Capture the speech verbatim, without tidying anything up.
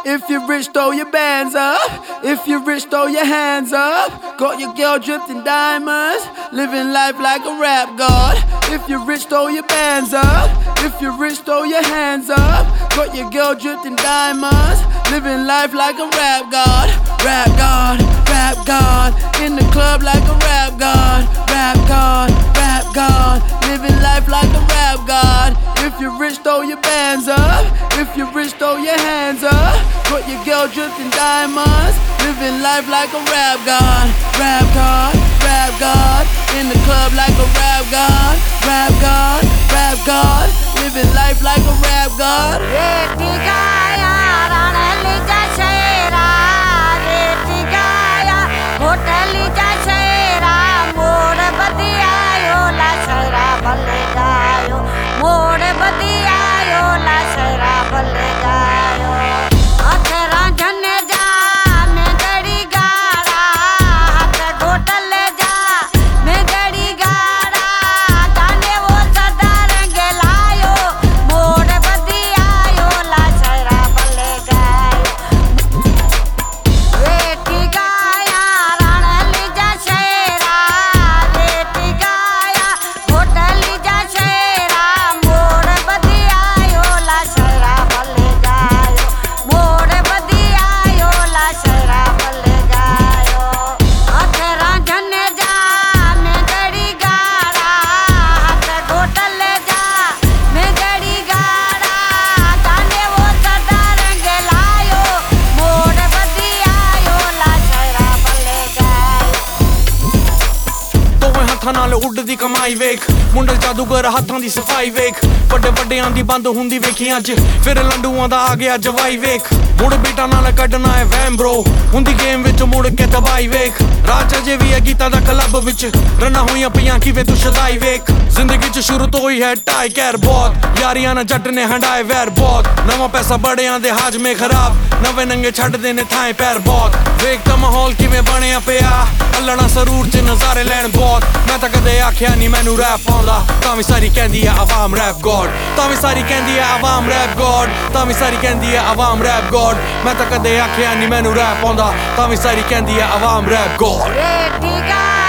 If you're rich, throw your bands up. If you're rich, throw your hands up. Got your girl dripped in diamonds, living life like a rap god. If you're rich, throw your bands up. If you're rich, throw your hands up. Got your girl dripped in diamonds, living life like a rap god. Rap god, rap god. In the club like a rap god. Rap god, rap god. Living life like a rap god. If you're rich, throw your bands up. If you're rich, throw your hands up. Got your girl dripped in diamonds, living life like a rap god. Rap god, rap god. In the club like a rap god. Rap god, rap god. Living life like a rap god. ਨਾਲ ਉੱਡਦੀ ਕਮਾਈ ਵੇਖ ਮੁੰਡੇ ਜਾਦੂਗਰ ਹੱਥਾਂ ਦੀ ਸਫਾਈ ਵੇਖ ਵੱਡੇ ਵੱਡਿਆਂ ਦੀ ਬੰਦ ਹੁੰਦੀ ਵੇਖੀ ਅੱਜ ਫਿਰ ਲੰਡੂਆਂ ਦਾ ਆ ਗਿਆ ਜਵਾਈ ਵੇਖ ਮੁੜ ਬੀਟਾਂ ਨਾਲ ਕੱਢਣਾ ਹੈ ਵੈਮ ਬ్రో ਹੁੰਦੀ ਗੇਮ ਵਿੱਚ ਮੁੜ ਕੇ ਤਬਾਈ ਵੇਖ ਰਾਜ ਅਜੇ ਵੀ ਹੈ ਗੀਤਾਂ ਦਾ ਕਲੱਬ ਵਿੱਚ ਰੰਨਾਂ ਹੋਈਆਂ ਪਈਆਂ ਕਿਵੇਂ ਤੂੰ ਸ਼ਦਾਈ ਵੇਖ ਜ਼ਿੰਦਗੀ ਚ ਸ਼ੁਰੂ ਤੋਂ ਹੀ ਹੈ ਟਾਈ ਕੈਰ ਬਹੁਤ ਯਾਰੀਆਂ ਨਾਲ ਜੱਟ ਨੇ ਹੰਡਾਏ ਵੈਰ ਬਹੁਤ ਨਵਾਂ ਪੈਸਾ ਬੜਿਆਂ ਦੇ ਹਾਜ਼ਮੇ ਖਰਾਬ ਨਵੇਂ ਨੰਗੇ ਛੱਡਦੇ ਨੇ ਥਾਂ ਪੈਰ ਬਹੁਤ ਵੇਖ ਤਾਂ ਮਾਹੌਲ ਕਿਵੇਂ ਬਣਿਆ ਪਿਆ ਅੱਲਣਾ ਸਰੂਰ ਚ ਨਜ਼ਾਰੇ ਲੈਣ ਬਹੁਤ ਮੈਂ ਤਾਂ ਕਦੇ ਆਖਿਆ ਨਹੀਂ ਮੈਨੂੰ ਰੈਪ ਆਉਂਦਾ ਤਾਂ ਵੀ ਸਾਰੀ ਕਹਿੰਦੀ ਆ ਆਵਾਮ ਰੈਪ ਗੋਡ ਤਾਂ ਵੀ ਸਾਰੀ ਕਹਿੰਦੀ ਆ ਆਵਾਮ ਰੈਪ ਗੋਡ ਤਾਂ ਵੀ ਸਾਰੀ ਕਹਿੰਦੀ ਆ ਆਵਾਮ ਰੈਪ ਗੋਡ ਮੈਂ ਤਾਂ ਕਦੇ ਆਖਿਆ ਨਹੀਂ ਮੈਨੂੰ ਰੈਪ ਆਉਂਦਾ ਤਾਂ ਵੀ ਸਾਰੀ ਕਹਿੰਦੀ ਆ ਆਵਾਮ ਰੈਪ ਗੋਡ